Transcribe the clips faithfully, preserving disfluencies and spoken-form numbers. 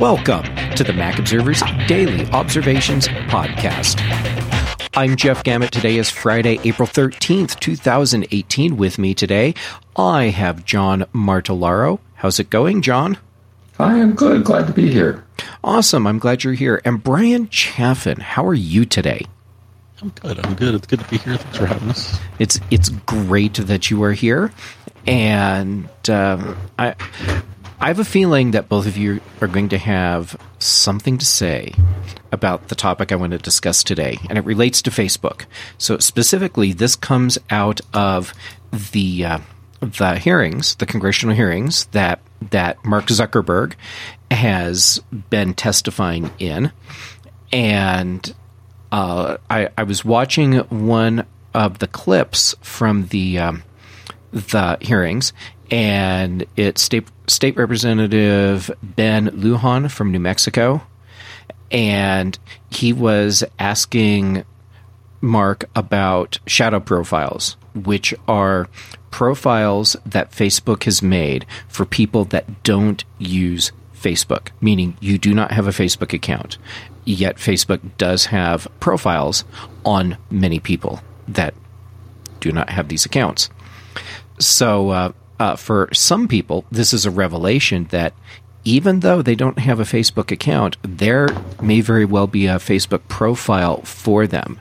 Welcome to the Mac Observer's Daily Observations Podcast. I'm Jeff Gamet. Today is Friday, April thirteenth, twenty eighteen. With me today, I have John Martellaro. How's it going, John? I am good. Glad to be here. Awesome. I'm glad you're here. And Brian Chaffin, how are you today? I'm good. I'm good. It's good to be here. Thanks for having us. It's it's great that you are here. And um, I I have a feeling that both of you are going to have something to say about the topic I want to discuss today, and it relates to Facebook. So specifically, this comes out of the uh, the hearings, the congressional hearings that that Mark Zuckerberg has been testifying in, and uh, I, I was watching one of the clips from the um, the hearings, and it's state state representative Ben Lujan from New Mexico. And he was asking Mark about shadow profiles, which are profiles that Facebook has made for people that don't use Facebook, meaning you do not have a Facebook account, yet Facebook does have profiles on many people that do not have these accounts. So uh, uh, for some people, this is a revelation that even though they don't have a Facebook account, there may very well be a Facebook profile for them.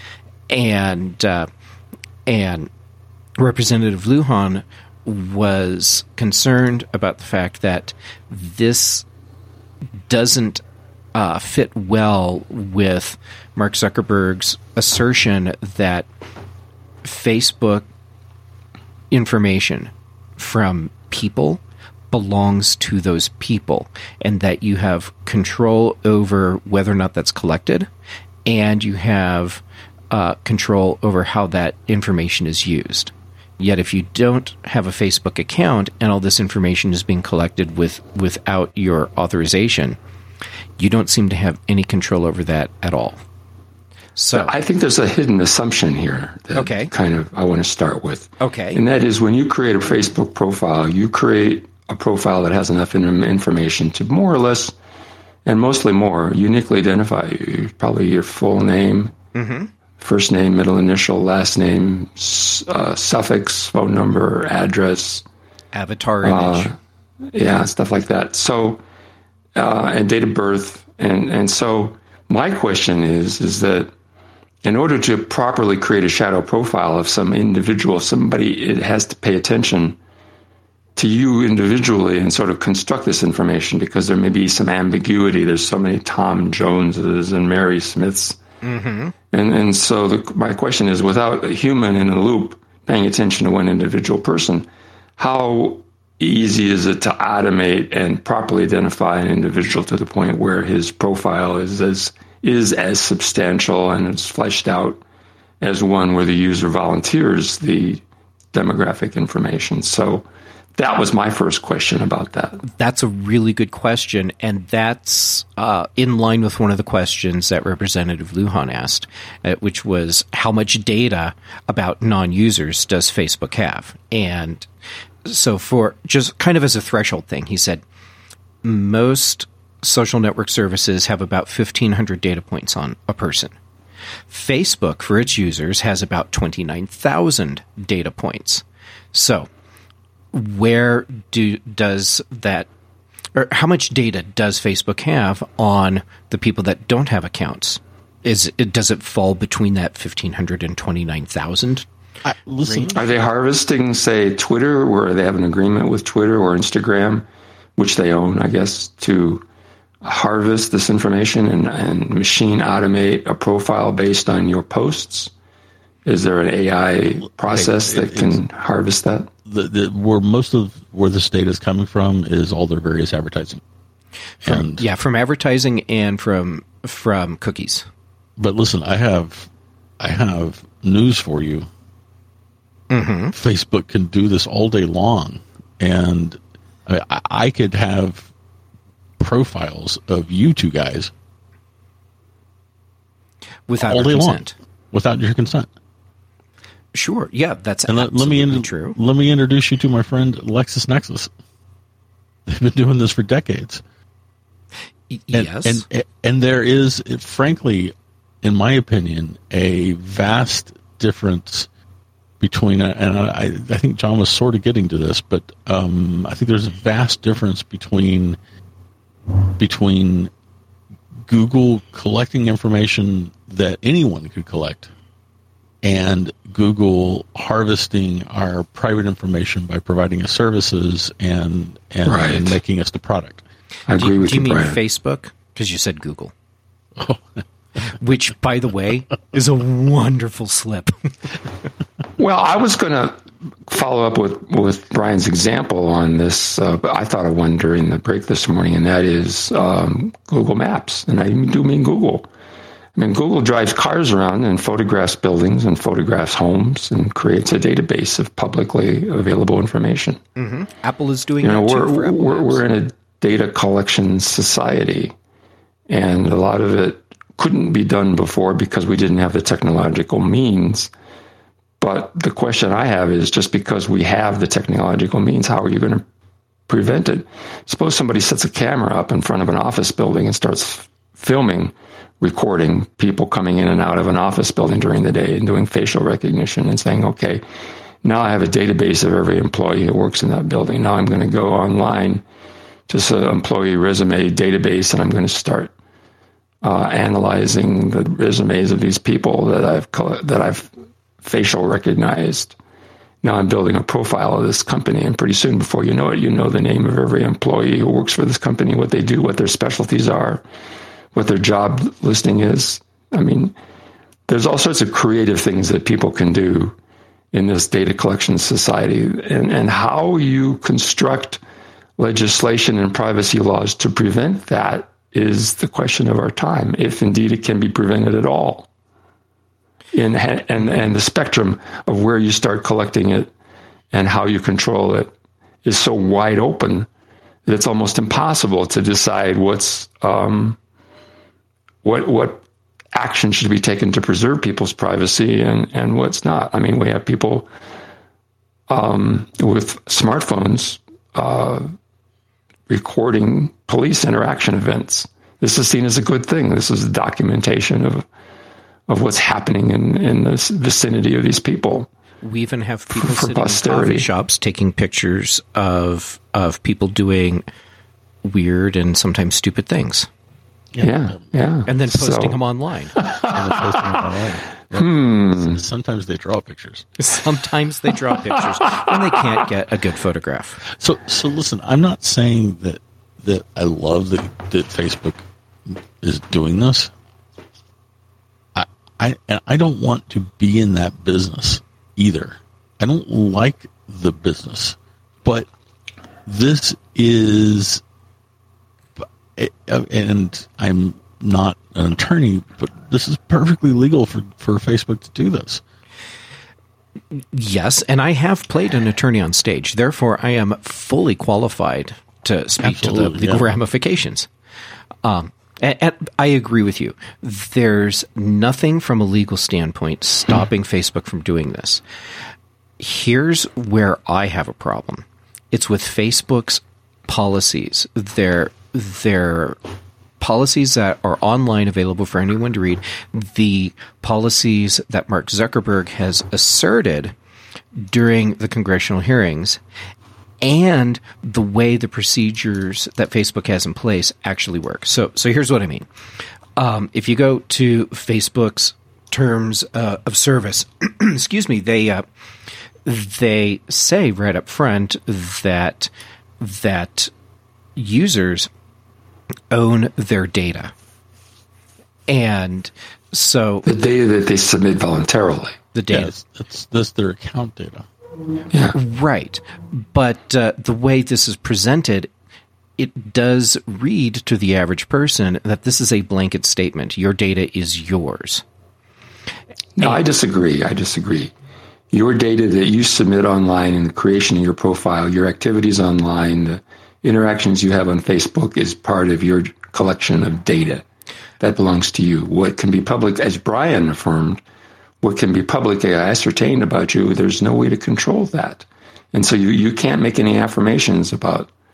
And uh, and Representative Lujan was concerned about the fact that this doesn't uh, fit well with Mark Zuckerberg's assertion that Facebook information from people belongs to those people, and that you have control over whether or not that's collected, and you have uh, control over how that information is used. Yet if you don't have a Facebook account and all this information is being collected with without your authorization, you don't seem to have any control over that at all. So I think there's a hidden assumption here that okay. kind of I want to start with. Okay. And that is when you create a Facebook profile, you create a profile that has enough information to more or less, and mostly more, uniquely identify you. Probably your full name, mm-hmm. first name, middle initial, last name, uh, suffix, phone number, address. Avatar image. Uh, yeah, stuff like that. So, uh, and date of birth. And, and so my question is, is that in order to properly create a shadow profile of some individual, somebody, it has to pay attention to you individually and sort of construct this information, because there may be some ambiguity. There's so many Tom Joneses and Mary Smiths. Mm-hmm. And and so the, my question is, without a human in the loop paying attention to one individual person, how easy is it to automate and properly identify an individual to the point where his profile is as, is as substantial and as fleshed out as one where the user volunteers the demographic information? So that was my first question about that. That's a really good question, and that's uh, in line with one of the questions that Representative Lujan asked, uh, which was how much data about non-users does Facebook have? And so for just kind of as a threshold thing, he said most social network services have about fifteen hundred data points on a person. Facebook, for its users, has about twenty-nine thousand data points. So where do does that, or how much data does Facebook have on the people that don't have accounts? Is it, does it fall between that fifteen hundred and twenty-nine thousand? I, listen, are they harvesting, say, Twitter, where they have an agreement with Twitter or Instagram, which they own, I guess, to harvest this information and, and machine automate a profile based on your posts? Is there an A I process it, it, that can harvest that? The, the, where most of where this data is coming from is all their various advertising. From, and, yeah, from advertising and from from cookies. But listen, I have I have news for you. Mm-hmm. Facebook can do this all day long, and I, I could have profiles of you two guys without all day consent. long, without your consent. Sure, yeah, that's and let, absolutely let me in, true. Let me introduce you to my friend LexisNexis. They've been doing this for decades. Y- yes. And, and and there is, frankly, in my opinion, a vast difference between, and I, I think John was sort of getting to this, but um, I think there's a vast difference between between Google collecting information that anyone could collect and Google harvesting our private information by providing us services and and, Right. and making us the product. I agree do you, with do you you, mean Brian. Facebook? Because you said Google. Which, by the way, is a wonderful slip. Well, I was going to follow up with, with Brian's example on this, uh, but I thought of one during the break this morning, and that is um, Google Maps. And I do mean Google. I mean, Google drives cars around and photographs buildings and photographs homes and creates a database of publicly available information. Mm-hmm. Apple is doing You know, that we're, too for Apple we're, Maps. we're in a data collection society, and a lot of it couldn't be done before because we didn't have the technological means. But the question I have is, just because we have the technological means, how are you going to prevent it? Suppose somebody sets a camera up in front of an office building and starts filming, recording people coming in and out of an office building during the day and doing facial recognition and saying, okay, now I have a database of every employee who works in that building. Now I'm going to go online to an employee resume database, and I'm going to start uh, analyzing the resumes of these people that I've that I've facial recognized. Now I'm building a profile of this company, and pretty soon, before you know it, you know the name of every employee who works for this company, what they do, what their specialties are, what their job listing is. I mean, there's all sorts of creative things that people can do in this data collection society, and, and how you construct legislation and privacy laws to prevent that is the question of our time, if indeed it can be prevented at all. In, and, and the spectrum of where you start collecting it and how you control it is so wide open that it's almost impossible to decide what's um, what what action should be taken to preserve people's privacy and, and what's not. I mean, we have people um, with smartphones uh, recording police interaction events. This is seen as a good thing. This is a documentation of of what's happening in, in the vicinity of these people. We even have people for sitting posterity. in coffee shops taking pictures of of people doing weird and sometimes stupid things. Yeah, yeah. And then posting So- them online. And they're posting it online. Yep. Hmm. Sometimes they draw pictures. Sometimes they draw pictures when they can't get a good photograph. So, so listen. I'm not saying that that I love that that Facebook is doing this. I I and I don't want to be in that business either. I don't like the business, but this is, and I'm not an attorney, but this is perfectly legal for, for Facebook to do this. Yes, and I have played an attorney on stage. Therefore, I am fully qualified to speak to the Absolutely, legal yeah. ramifications. Um, and, and I agree with you. There's nothing from a legal standpoint stopping Facebook from doing this. Here's where I have a problem. It's with Facebook's policies. Their their policies that are online, available for anyone to read, the policies that Mark Zuckerberg has asserted during the congressional hearings, and the way the procedures that Facebook has in place actually work. So, so here's what I mean. Um, if you go to Facebook's terms uh, of service, excuse me, they uh, they say right up front that that users own their data. And so The data that they submit voluntarily. the data, Yes, that's that's their account data. Yeah. right. But uh, the way this is presented, it does read to the average person that this is a blanket statement. Your data is yours. No, I disagree. I disagree. Your data that you submit online in the creation of your profile, your activities online, the interactions you have on Facebook is part of your collection of data. That belongs to you. What can be public, as Brian affirmed, what can be publicly ascertained about you, there's no way to control that. And so you, you can't make any affirmations about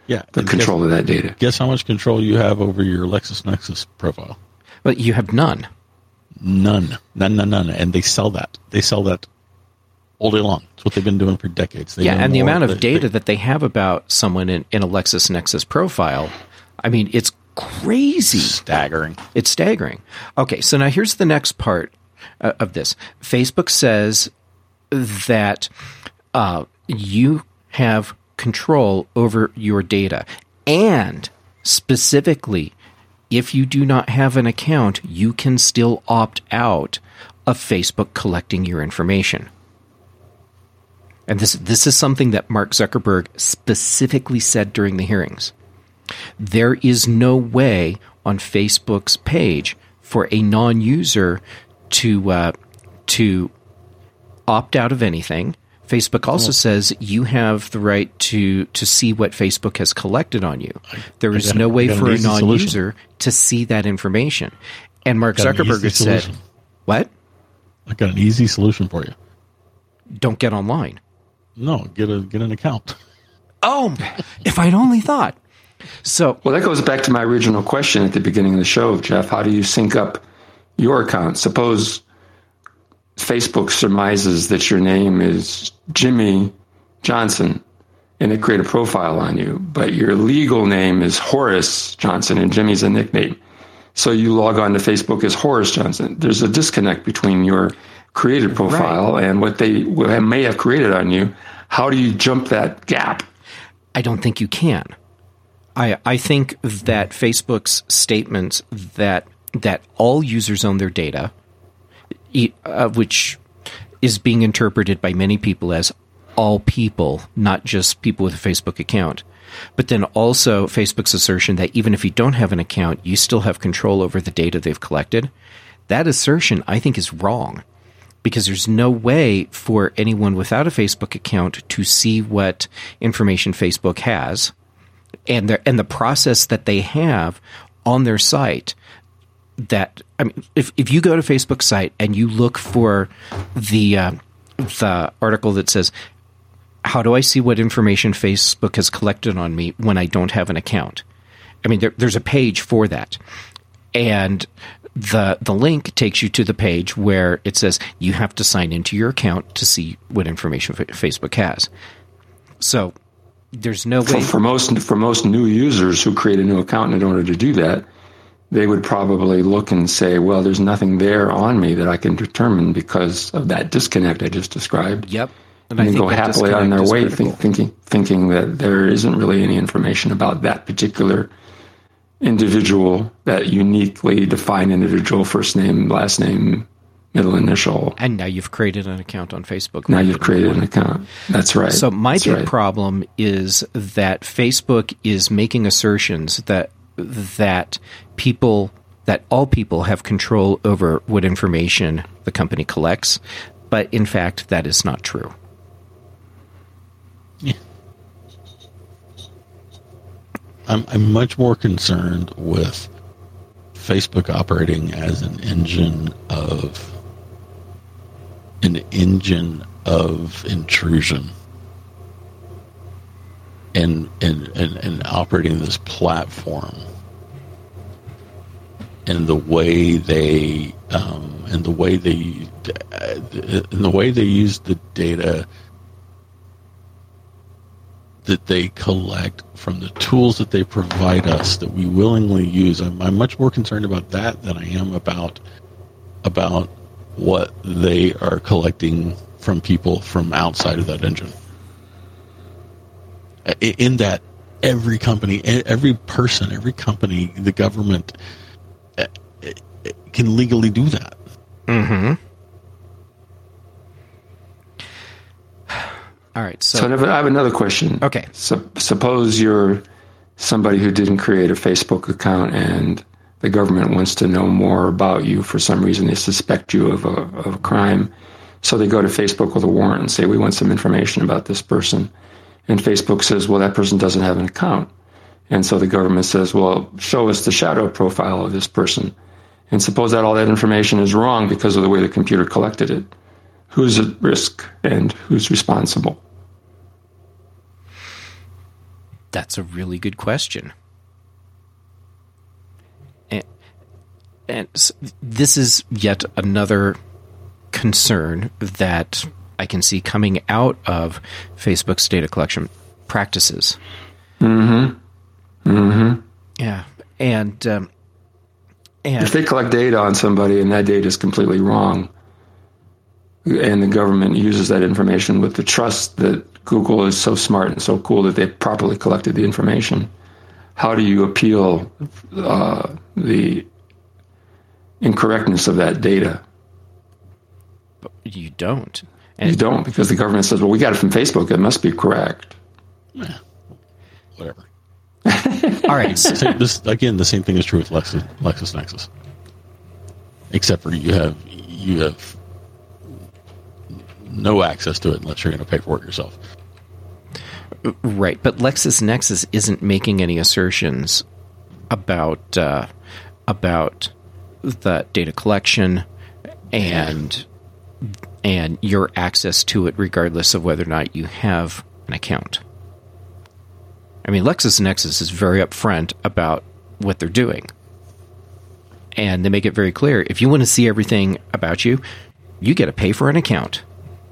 Yeah, the control guess, of that data. Guess how much control you have over your LexisNexis profile? But you have none. None. None, none, none. And they sell that. They sell that all day long. It's what they've been doing for decades. They yeah, and the amount of they, data they, that they have about someone in, in a LexisNexis profile, I mean, it's crazy. Staggering. It's staggering. Okay, so now here's the next part uh, of this. Facebook says that uh, you have control over your data, and specifically, if you do not have an account, you can still opt out of Facebook collecting your information. And this this is something that Mark Zuckerberg specifically said during the hearings. There is no way on Facebook's page for a non-user to uh, to opt out of anything. Facebook also oh. says you have the right to to see what Facebook has collected on you. There is no way for a non-user solution. to see that information. And Mark Zuckerberg has said, what? I got an easy solution for you. Don't get online. No, get a get an account. Oh, if I'd only thought. So, well, that goes back to my original question at the beginning of the show, Jeff. How do you sync up your account? Suppose Facebook surmises that your name is Jimmy Johnson and they create a profile on you, but your legal name is Horace Johnson and Jimmy's a nickname. So you log on to Facebook as Horace Johnson. There's a disconnect between your created profile right. and what they may have created on you. How do you jump that gap? I don't think you can. I I think that Facebook's statements that that all users own their data, uh, which is being interpreted by many people as all people, not just people with a Facebook account. But then also Facebook's assertion that even if you don't have an account, you still have control over the data they've collected. That assertion, I think, is wrong, because there's no way for anyone without a Facebook account to see what information Facebook has and the, and the process that they have on their site. That, I mean, if, if you go to Facebook's site and you look for the uh, the article that says, how do I see what information Facebook has collected on me when I don't have an account? I mean, there, there's a page for that. And the the link takes you to the page where it says you have to sign into your account to see what information f- Facebook has. So there's no way. For, for most for most new users who create a new account in order to do that, they would probably look and say, well, there's nothing there on me that I can determine because of that disconnect I just described. Yep. And, and they go happily on their way think, thinking thinking that there isn't really any information about that particular individual, that uniquely defined individual, first name, last name, middle initial. And now you've created an account on Facebook. Now you've created an account. That's right. So my That's big right. problem is that Facebook is making assertions that that people, that all people have control over what information the company collects, but in fact, that is not true. Yeah. I'm, I'm much more concerned with Facebook operating as an engine of an engine of intrusion and and, and, and operating this platform and the way they um, and the way they and the way they use the data that they collect from the tools that they provide us that we willingly use. I'm, I'm much more concerned about that than I am about about what they are collecting from people from outside of that engine. In that every company, every person, every company, the government can legally do that. Mm-hmm. All right. So, so I have another question. Okay. So, suppose you're somebody who didn't create a Facebook account and the government wants to know more about you for some reason. They suspect you of a, of a crime. So they go to Facebook with a warrant and say, we want some information about this person. And Facebook says, well, that person doesn't have an account. And so the government says, well, show us the shadow profile of this person. And suppose that all that information is wrong because of the way the computer collected it. Who's at risk and who's responsible? That's a really good question. And, and this is yet another concern that I can see coming out of Facebook's data collection practices. Mm-hmm. Mm-hmm. Yeah. And, um, and if they collect data on somebody and that data is completely wrong, and the government uses that information with the trust that Google is so smart and so cool that they properly collected the information, how do you appeal uh, the incorrectness of that data? You don't. And you don't, because the government says, well, we got it from Facebook. It must be correct. Yeah. Whatever. All right. So, so this, again, the same thing is true with Lexis, LexisNexis. Except for you have you have no access to it unless you're going to pay for it yourself. Right, but LexisNexis isn't making any assertions about uh, about the data collection and and your access to it, regardless of whether or not you have an account. I mean, LexisNexis is very upfront about what they're doing, and they make it very clear: if you want to see everything about you, you got to pay for an account.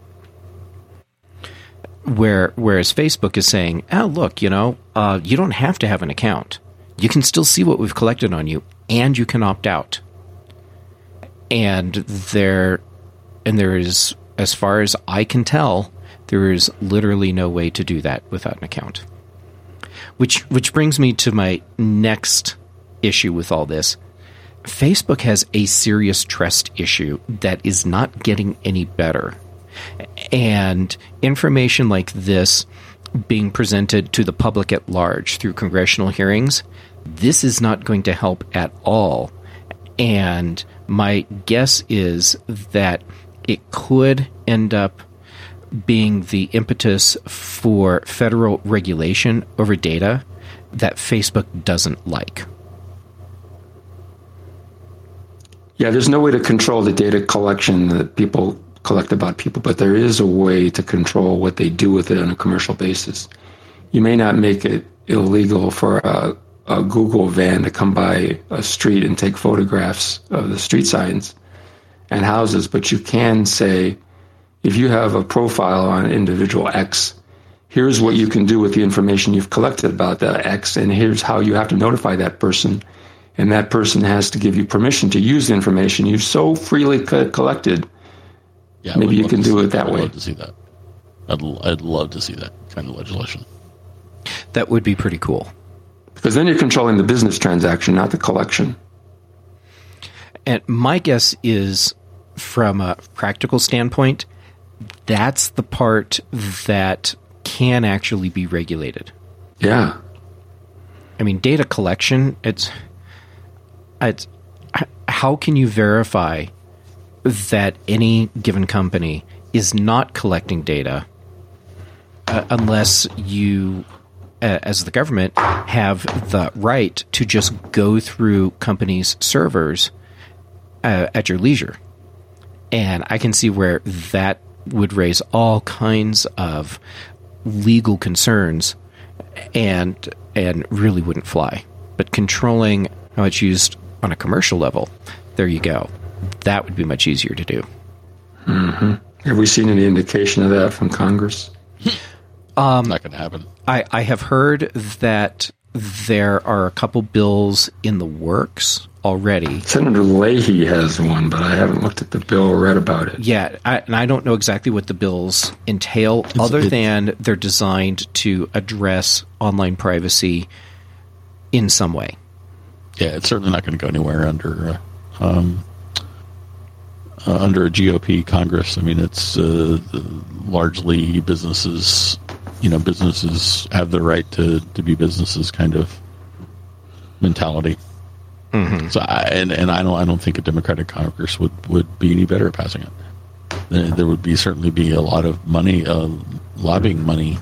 Where, whereas Facebook is saying, oh, look, you know, uh, you don't have to have an account. You can still see what we've collected on you, and you can opt out. And there, and there is, as far as I can tell, there is literally no way to do that without an account. Which, which brings me to my next issue with all this. Facebook has a serious trust issue that is not getting any better. And information like this being presented to the public at large through congressional hearings, this is not going to help at all. And my guess is that it could end up being the impetus for federal regulation over data that Facebook doesn't like. Yeah, there's no way to control the data collection that people collect about people, but there is a way to control what they do with it on a commercial basis. You may not make it illegal for a, a Google van to come by a street and take photographs of the street signs and houses, but you can say, if you have a profile on individual X, here's what you can do with the information you've collected about that X, and here's how you have to notify that person, and that person has to give you permission to use the information you've so freely co- collected. Yeah, maybe you can do it that I'd way. I'd love to see that. I'd, I'd love to see that kind of legislation. That would be pretty cool. Because then you're controlling the business transaction, not the collection. And my guess is, from a practical standpoint, that's the part that can actually be regulated. Yeah. I mean, data collection, it's, it's how can you verify that any given company is not collecting data uh, unless you, uh, as the government, have the right to just go through companies' servers uh, at your leisure? And I can see where that would raise all kinds of legal concerns and and really wouldn't fly. But controlling how it's used on a commercial level, there you go. That would be much easier to do. Mm-hmm. Have we seen any indication of that from Congress? Um, Not going to happen. I, I have heard that there are a couple bills in the works already. Senator Leahy has one, but I haven't looked at the bill or read about it. Yeah, I, and I don't know exactly what the bills entail, it's, other it's, than they're designed to address online privacy in some way. Yeah, it's certainly not going to go anywhere under uh, um, uh, under a G O P Congress. I mean, it's uh, largely businesses. You know, businesses have the right to, to be businesses kind of mentality. Mm-hmm. So, I, and and I don't I don't think a Democratic Congress would, would be any better at passing it. There would be certainly be a lot of money, uh, lobbying money,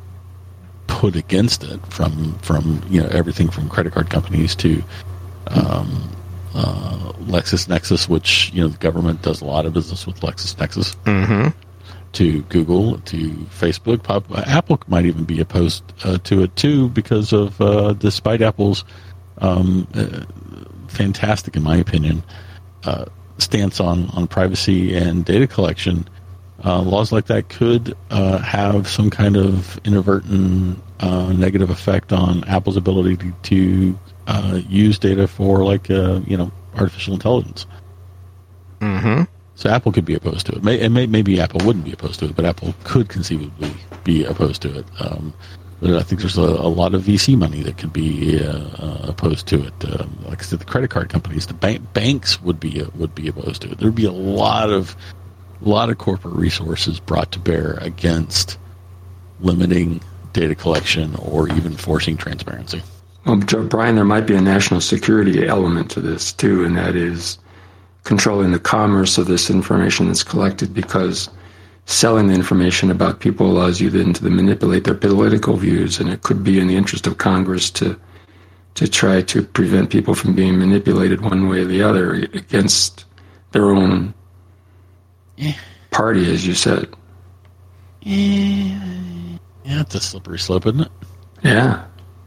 put against it from from you know everything from credit card companies to um, uh, LexisNexis, which you know the government does a lot of business with LexisNexis. Mm-hmm. to Google, to Facebook. Pop, Apple might even be opposed uh, to it too, because of uh, despite Apple's um, uh, fantastic, in my opinion, uh, stance on, on privacy and data collection. Uh, laws like that could uh, have some kind of inadvertent uh, negative effect on Apple's ability to, to uh, use data for, like, uh, you know, artificial intelligence. Mm-hmm. So Apple could be opposed to it. May, and may, maybe Apple wouldn't be opposed to it, but Apple could conceivably be opposed to it. Um, I think there's a, a lot of V C money that could be uh, uh, opposed to it. Um, like I said, the credit card companies, the bank, banks would be uh, would be opposed to it. There'd be a lot of a lot of corporate resources brought to bear against limiting data collection or even forcing transparency. Well, Brian, there might be a national security element to this too, and that is controlling the commerce of this information that's collected, because selling the information about people allows you then to manipulate their political views, and it could be in the interest of Congress to to try to prevent people from being manipulated one way or the other against their own yeah. party, as you said. Yeah, yeah, it's a slippery slope, isn't it? Yeah.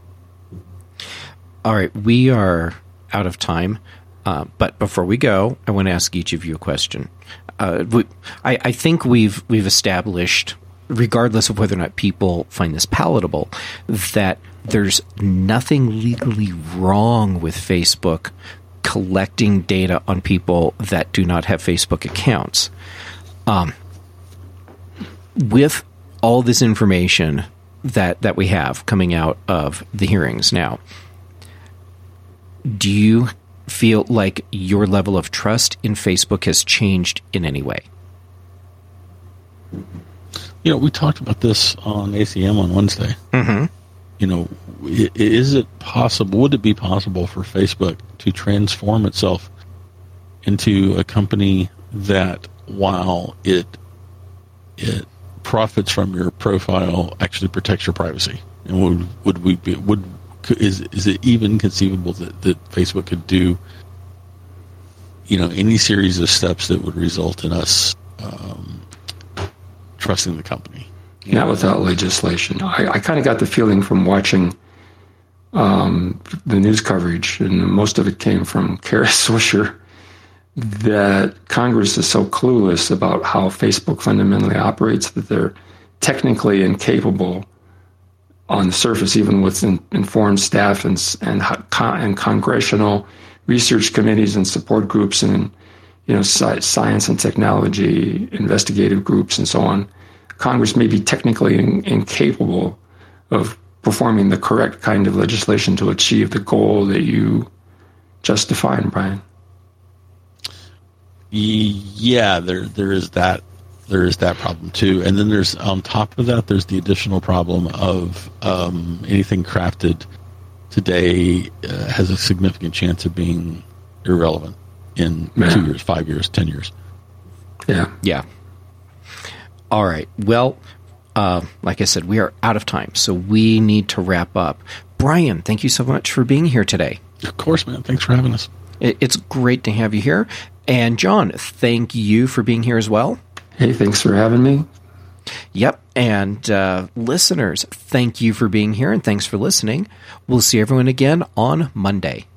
All right, we are out of time. Uh, but before we go, I want to ask each of you a question. Uh, we, I, I think we've we've established, regardless of whether or not people find this palatable, that there's nothing legally wrong with Facebook collecting data on people that do not have Facebook accounts. Um, with all this information that, that we have coming out of the hearings now, do you feel like your level of trust in Facebook has changed in any way? You know, we talked about this on A C M on Wednesday. Mm-hmm. You know, is it possible, would it be possible for Facebook to transform itself into a company that, while it it profits from your profile, actually protects your privacy? And would would we be would is is it even conceivable that, that Facebook could do, you know, any series of steps that would result in us um, trusting the company? You Not know? Without legislation. I, I kind of got the feeling from watching um, the news coverage, and most of it came from Kara Swisher, that Congress is so clueless about how Facebook fundamentally operates that they're technically incapable on the surface, even with in, informed staff and, and and congressional research committees and support groups and, you know, sci- science and technology investigative groups and so on. Congress may be technically in, incapable of performing the correct kind of legislation to achieve the goal that you just defined, Brian. Yeah, there there is that there is that problem too, and then there's on top of that, there's the additional problem of um, anything crafted today uh, has a significant chance of being irrelevant in yeah. two years, five years, ten years. Yeah, yeah. All right. Well, uh, like I said, we are out of time, so we need to wrap up. Brian, thank you so much for being here today. Of course, man. Thanks for having us. It's great to have you here. And John, thank you for being here as well. Hey, thanks for having me. Yep. And uh, listeners, thank you for being here, and thanks for listening. We'll see everyone again on Monday.